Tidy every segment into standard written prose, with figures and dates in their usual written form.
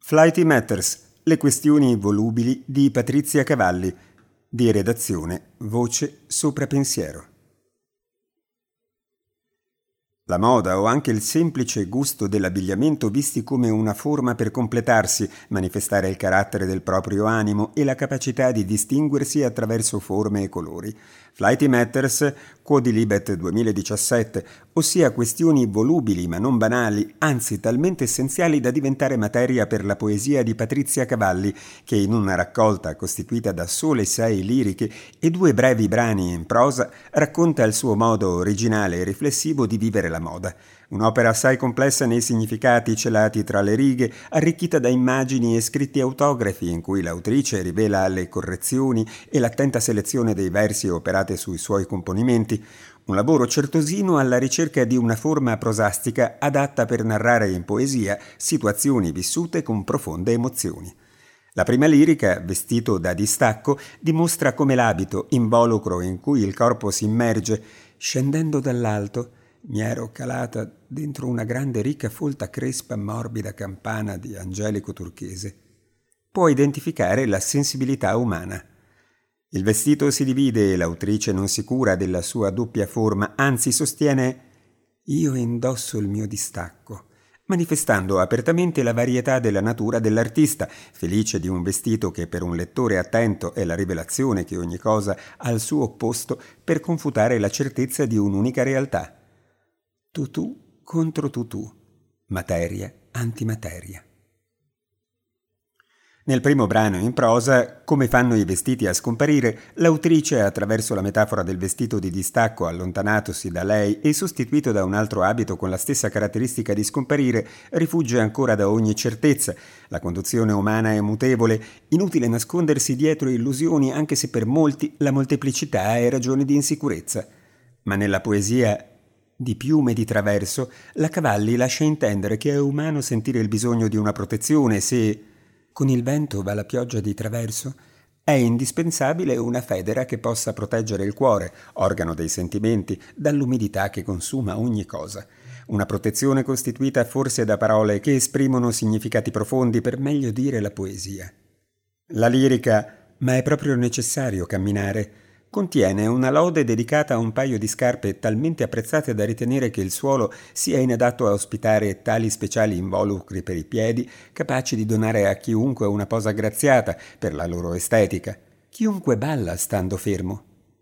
Flighty Matters, le questioni volubili di Patrizia Cavalli, di redazione Voce Sopra Pensiero. La moda o anche il semplice gusto dell'abbigliamento visti come una forma per completarsi, manifestare il carattere del proprio animo e la capacità di distinguersi attraverso forme e colori. Flighty Matters, Quodlibet 2017, ossia questioni volubili ma non banali, anzi talmente essenziali da diventare materia per la poesia di Patrizia Cavalli, che in una raccolta costituita da sole 6 liriche e 2 brevi brani in prosa racconta il suo modo originale e riflessivo di vivere la moda. Un'opera assai complessa nei significati celati tra le righe, arricchita da immagini e scritti autografi in cui l'autrice rivela le correzioni e l'attenta selezione dei versi operate sui suoi componimenti. Un lavoro certosino alla ricerca di una forma prosastica adatta per narrare in poesia situazioni vissute con profonde emozioni. La prima lirica, Vestito da distacco, dimostra come l'abito, involucro in cui il corpo si immerge, scendendo dall'alto, mi ero calata dentro una grande ricca folta crespa morbida campana di angelico turchese. Può identificare la sensibilità umana. Il vestito si divide e l'autrice non si cura della sua doppia forma, anzi sostiene «Io indosso il mio distacco», manifestando apertamente la varietà della natura dell'artista, felice di un vestito che per un lettore attento è la rivelazione che ogni cosa ha il suo opposto per confutare la certezza di un'unica realtà. Tutù contro tutù, materia antimateria. Nel primo brano in prosa, Come fanno i vestiti a scomparire, l'autrice, attraverso la metafora del vestito di distacco allontanatosi da lei e sostituito da un altro abito con la stessa caratteristica di scomparire, rifugge ancora da ogni certezza. La conduzione umana è mutevole, inutile nascondersi dietro illusioni anche se per molti la molteplicità è ragione di insicurezza. Ma nella poesia di piume di traverso, la Cavalli lascia intendere che è umano sentire il bisogno di una protezione se, con il vento va la pioggia di traverso, è indispensabile una federa che possa proteggere il cuore, organo dei sentimenti, dall'umidità che consuma ogni cosa. Una protezione costituita forse da parole che esprimono significati profondi per meglio dire la poesia. La lirica, ma è proprio necessario camminare, contiene una lode dedicata a un paio di scarpe talmente apprezzate da ritenere che il suolo sia inadatto a ospitare tali speciali involucri per i piedi, capaci di donare a chiunque una posa graziata per la loro estetica. Chiunque balla stando fermo.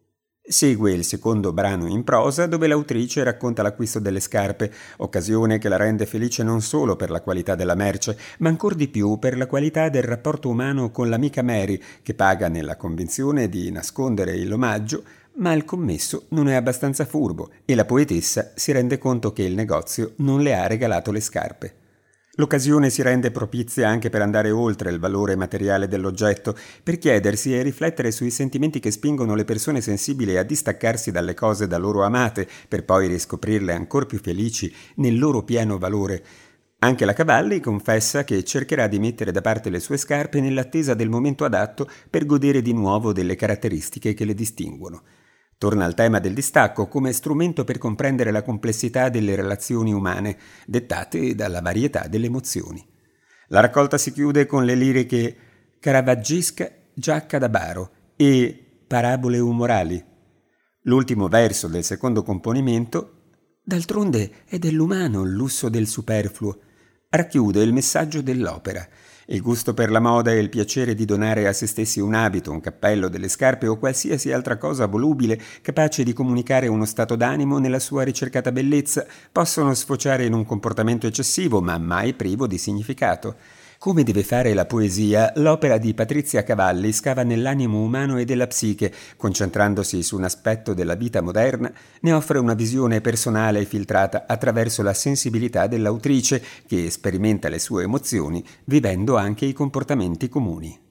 Segue il secondo brano in prosa dove l'autrice racconta l'acquisto delle scarpe, occasione che la rende felice non solo per la qualità della merce, ma ancor di più per la qualità del rapporto umano con l'amica Mary, che paga nella convinzione di nascondere l'omaggio, ma il commesso non è abbastanza furbo e la poetessa si rende conto che il negozio non le ha regalato le scarpe. L'occasione si rende propizia anche per andare oltre il valore materiale dell'oggetto, per chiedersi e riflettere sui sentimenti che spingono le persone sensibili a distaccarsi dalle cose da loro amate, per poi riscoprirle ancor più felici nel loro pieno valore. Anche la Cavalli confessa che cercherà di mettere da parte le sue scarpe nell'attesa del momento adatto per godere di nuovo delle caratteristiche che le distinguono. Torna al tema del distacco come strumento per comprendere la complessità delle relazioni umane, dettate dalla varietà delle emozioni. La raccolta si chiude con le liriche Caravaggesca giacca da baro e Parabole umorali. L'ultimo verso del secondo componimento, d'altronde è dell'umano il lusso del superfluo, racchiude il messaggio dell'opera. Il gusto per la moda e il piacere di donare a se stessi un abito, un cappello, delle scarpe o qualsiasi altra cosa volubile capace di comunicare uno stato d'animo nella sua ricercata bellezza possono sfociare in un comportamento eccessivo, ma mai privo di significato. Come deve fare la poesia, l'opera di Patrizia Cavalli scava nell'animo umano e della psiche, concentrandosi su un aspetto della vita moderna, ne offre una visione personale e filtrata attraverso la sensibilità dell'autrice che sperimenta le sue emozioni, vivendo anche i comportamenti comuni.